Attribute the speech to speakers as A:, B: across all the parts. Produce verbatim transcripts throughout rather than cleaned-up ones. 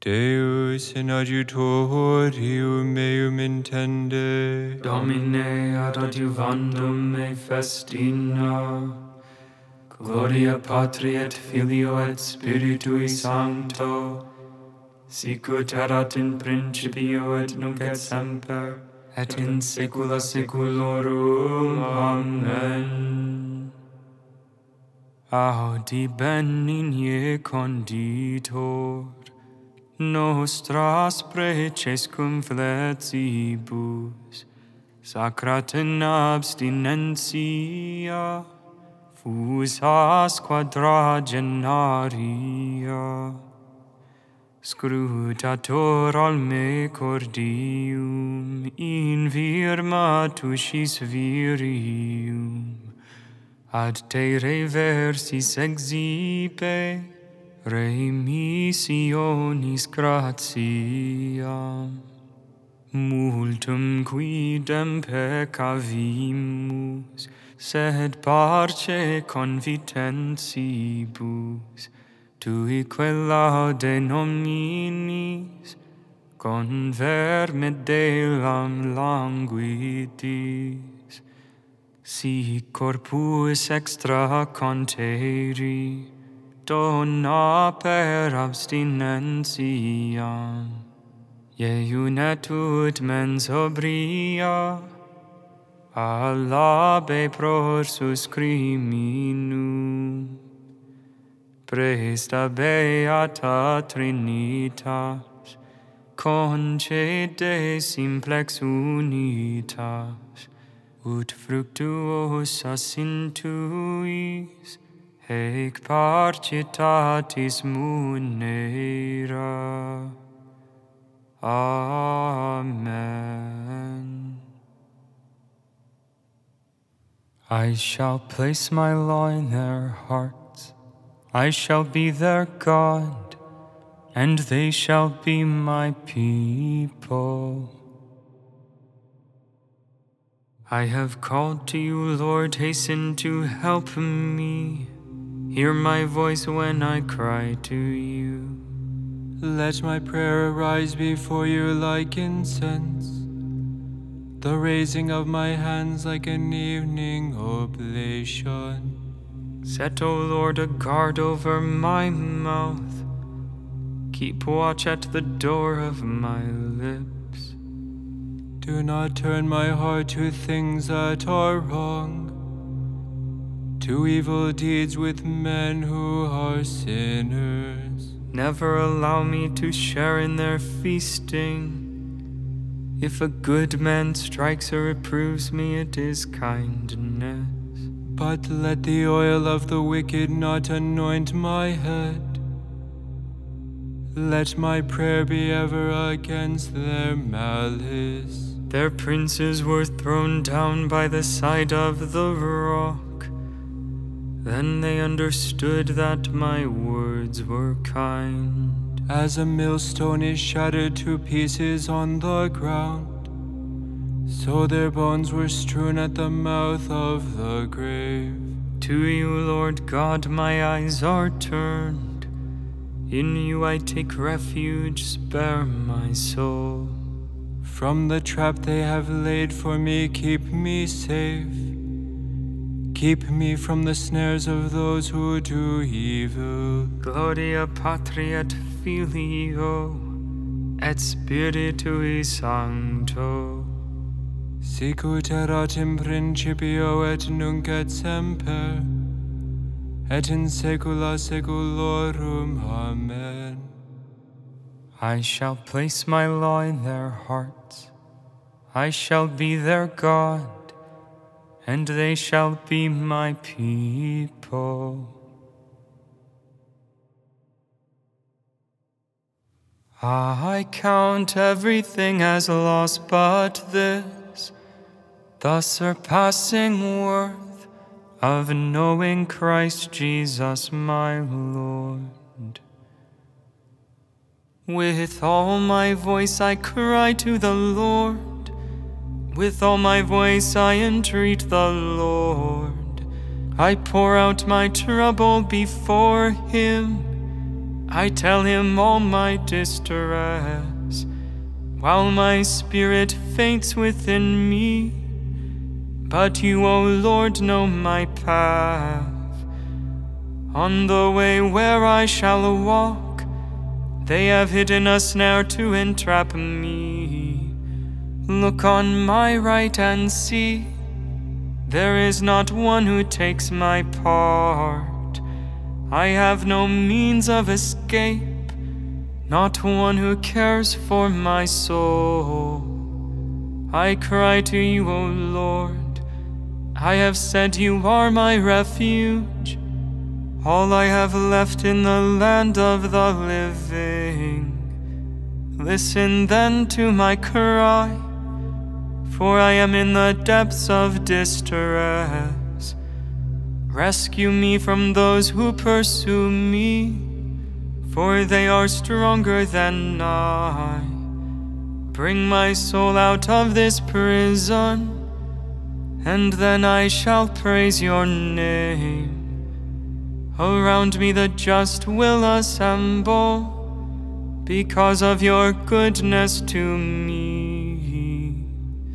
A: Deus in adjutorium meum intende.
B: Domine ad adjuvandum me festina. Gloria Patri et Filio et Spiritui Sancto, sicut erat in principio et nunc et semper, et in saecula saeculorum. Amen. Audi benigne conditor, nostras preces cum fletibus, sacrat in abstinentia, fusas quadragenaria. Scrutator al me cordium, in virma tuschis virium, ad te reversis exipe, remissionis gratiam. Multum quidem peccavimus, sed parce confitentibus, tuique laude nominis, convermet delam languidis. Si corpus extra conteri, dona per abstinentiam, Iunet ut mens obria, alabe prorsus criminum, presta beata Trinitas, concede simplex unitas, ut fructuosas intuis, hec parcitatis munera. Amen. I shall place my law in their hearts. I shall be their God, and they shall be my people. I have called to you, Lord, hasten to help me. Hear my voice when I cry to you.
A: Let my prayer arise before you like incense, the raising of my hands like an evening oblation.
B: Set, O Lord, a guard over my mouth. Keep watch at the door of my lips.
A: Do not turn my heart to things that are wrong, to evil deeds with men who are sinners.
B: Never allow me to share in their feasting. If a good man strikes or reproves me, it is kindness.
A: But let the oil of the wicked not anoint my head. Let my prayer be ever against their malice.
B: Their princes were thrown down by the side of the rock. Then they understood that my words were kind.
A: As a millstone is shattered to pieces on the ground, so their bones were strewn at the mouth of the grave.
B: To you, Lord God, my eyes are turned. In you I take refuge, spare my soul.
A: From the trap they have laid for me, keep me safe. Keep me from the snares of those who do evil.
B: Gloria Patri et Filio et Spiritui Sancto,
A: sicut erat in principio et nunc et semper, et in saecula saeculorum. Amen.
B: I shall place my law in their hearts. I shall be their God, and they shall be my people. I count everything as loss but this, the surpassing worth of knowing Christ Jesus my Lord. With all my voice I cry to the Lord. With all my voice I entreat the Lord. I pour out my trouble before him. I tell him all my distress, while my spirit faints within me. But you, O Lord, know my path. On the way where I shall walk, they have hidden a snare to entrap me. Look on my right and see, there is not one who takes my part. I have no means of escape, not one who cares for my soul. I cry to you, O Lord, I have said you are my refuge, all I have left in the land of the living. Listen then to my cry, for I am in the depths of distress. Rescue me from those who pursue me, for they are stronger than I. Bring my soul out of this prison, and then I shall praise your name. Around me the just will assemble, because of your goodness to me.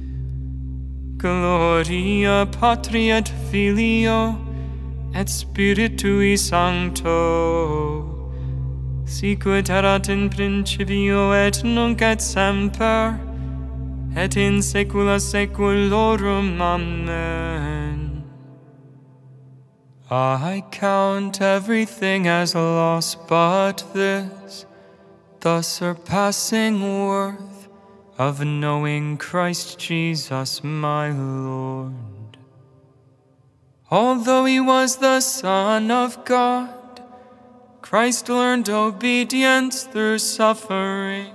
B: Gloria Patri et Filio et Spiritui Sancto, sicut erat in principio et nunc et semper, et in saecula saeculorum. Amen. I count everything as loss but this, the surpassing worth of knowing Christ Jesus my Lord. Although he was the Son of God, Christ learned obedience through suffering.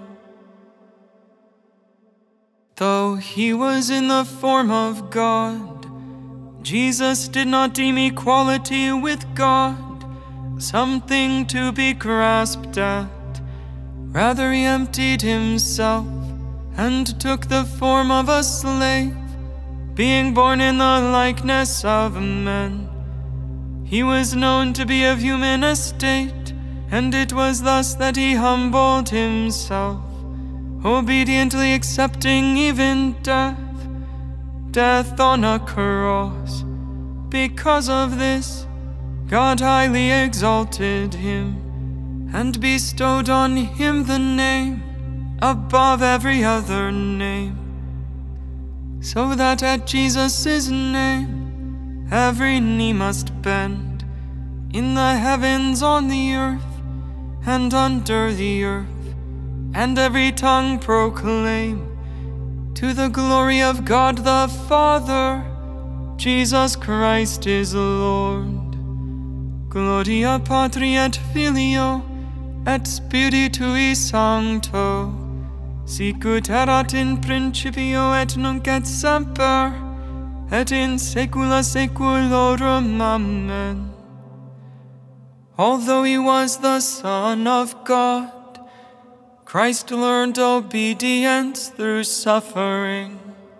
B: Though he was in the form of God, Jesus did not deem equality with God something to be grasped at. Rather, he emptied himself and took the form of a slave, being born in the likeness of men. He was known to be of human estate, and it was thus that he humbled himself, obediently accepting even death, death on a cross. Because of this, God highly exalted him, and bestowed on him the name above every other name, so that at Jesus' name every knee must bend, in the heavens, on the earth, and under the earth, and every tongue proclaim, to the glory of God the Father, Jesus Christ is Lord. Gloria Patri et Filio et Spiritui Sancto, sicut erat in principio et nunc et semper, et in saecula saeculorum. Amen. Although he was the Son of God, Christ learned obedience through suffering.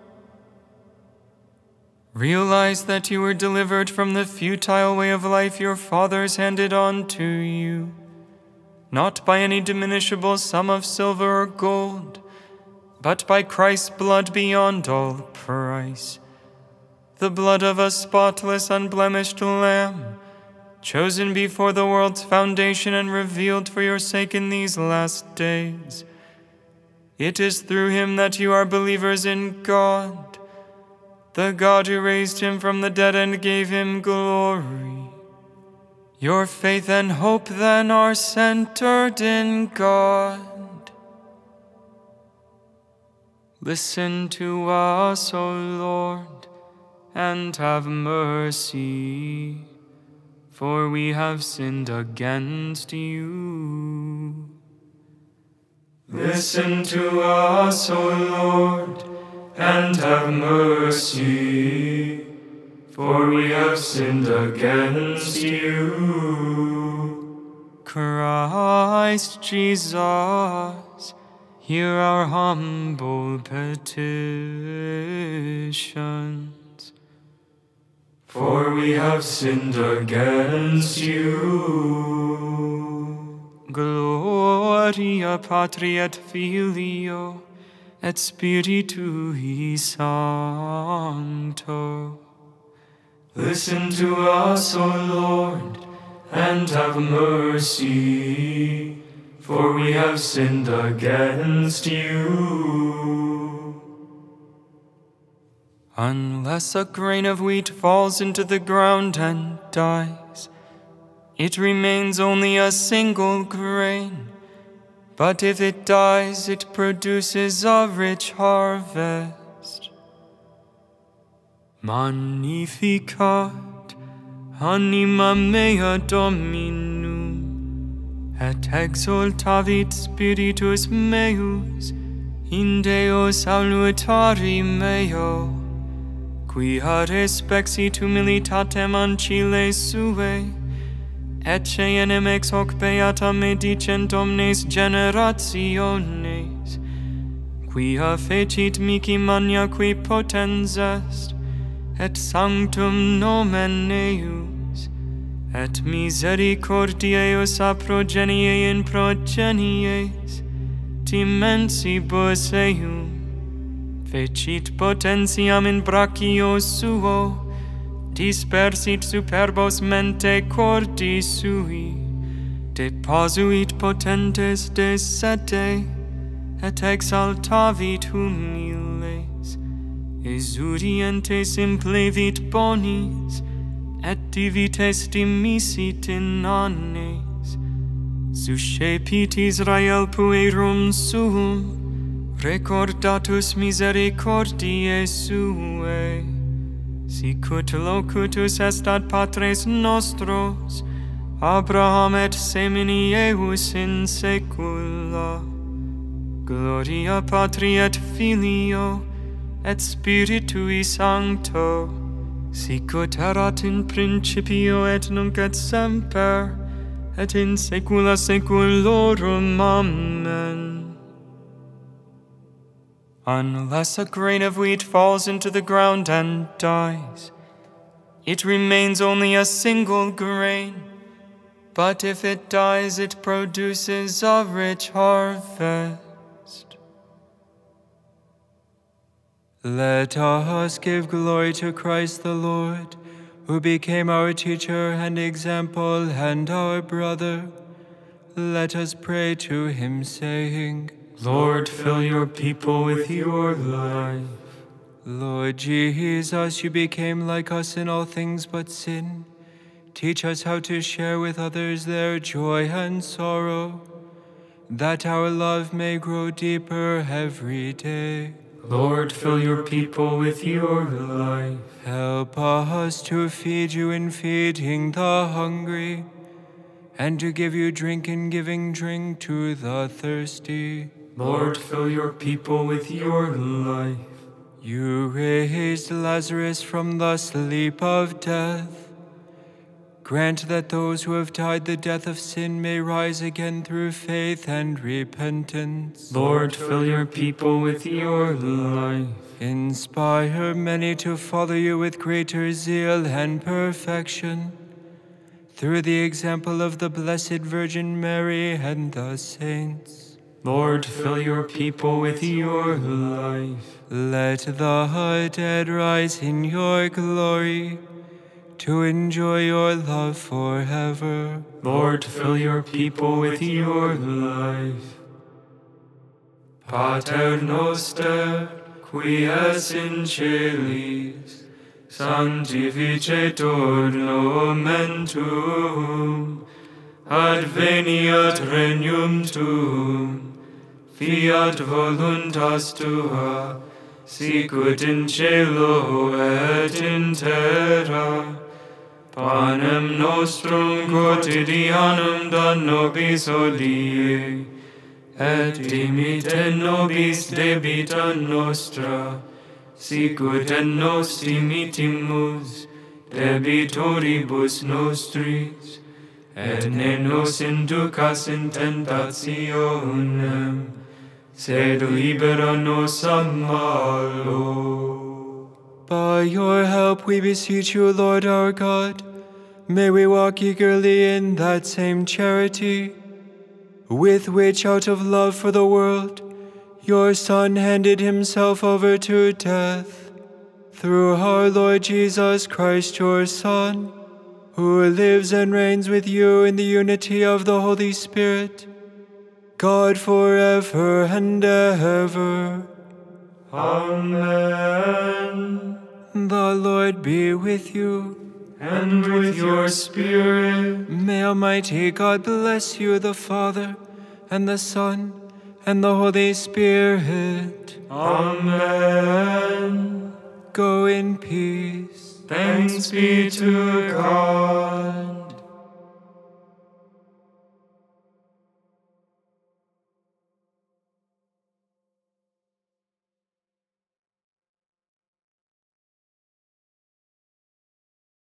B: Realize that you were delivered from the futile way of life your fathers handed on to you, not by any diminishable sum of silver or gold, but by Christ's blood beyond all price, the blood of a spotless, unblemished Lamb, chosen before the world's foundation and revealed for your sake in these last days. It is through him that you are believers in God, the God who raised him from the dead and gave him glory. Your faith and hope then are centered in God. Listen to us, O Lord, and have mercy, for we have sinned against you. Listen to us, O Lord, and have mercy, for we have sinned against you. Christ Jesus, hear our humble petitions. For we have sinned against you. Gloria Patri et Filio et Spiritui Sancto. Listen to us, O Lord, and have mercy, for we have sinned against you. Unless a grain of wheat falls into the ground and dies, it remains only a single grain, but if it dies, it produces a rich harvest. Magnificat anima mea Dominum, et exultavit spiritus meus in Deo salutari meo, quia respexit humilitatem ancile suae, ecce enim ex hoc beata me dicent omnes generationes, quia fecit mihi magna qui potens est, et sanctum nomen eius, et misericordiaeus a progenie in progenies, dimensibus eium, fecit potentiam in brachio suo, dispersit superbos mente cordi sui, deposuit potentes de sete, et exaltavit humiles, exudientes implevit bonis, et divites dimisit in annes, suscepit Israel puerum suum, recordatus misericordiae suae, sicut locutus est ad patres nostros, Abraham et semini eius in saecula. Gloria Patri et Filio, et Spiritui Sancto, sicut erat in principio et nunc et semper, et in saecula saeculorum. Amen. Unless a grain of wheat falls into the ground and dies, it remains only a single grain, but if it dies, it produces a rich harvest.
A: Let us give glory to Christ the Lord, who became our teacher and example and our brother. Let us pray to him, saying,
B: Lord, fill your people with your life.
A: Lord Jesus, you became like us in all things but sin. Teach us how to share with others their joy and sorrow, that our love may grow deeper every day.
B: Lord, fill your people with your life.
A: Help us to feed you in feeding the hungry, and to give you drink in giving drink to the thirsty.
B: Lord, fill your people with your life.
A: You raised Lazarus from the sleep of death. Grant that those who have died the death of sin may rise again through faith and repentance.
B: Lord, fill your people with your life.
A: Inspire many to follow you with greater zeal and perfection, through the example of the Blessed Virgin Mary and the saints.
B: Lord, fill your people with your life.
A: Let the dead rise in your glory, to enjoy your love forever.
B: Lord, fill your people with your life. Pater noster, qui es in celis, sanctificetur nomen tuum, adveniat regnum tuum, fiat voluntas tua, sicut in cielo et in terra. Panem nostrum quotidianum da nobis hodie, et dimitte nobis debita nostra, sicut et nos dimittimus debitoribus nostris, et ne nos inducas in tentationem, sed libera nos a malo.
A: By your help we beseech you, Lord our God, may we walk eagerly in that same charity, with which, out of love for the world, your Son handed himself over to death, through our Lord Jesus Christ, your Son, who lives and reigns with you in the unity of the Holy Spirit, God forever and ever.
B: Amen.
A: The Lord be with you.
B: And with your spirit.
A: May Almighty God bless you, the Father, and the Son, and the Holy Spirit.
B: Amen.
A: Go in peace.
B: Thanks be to God.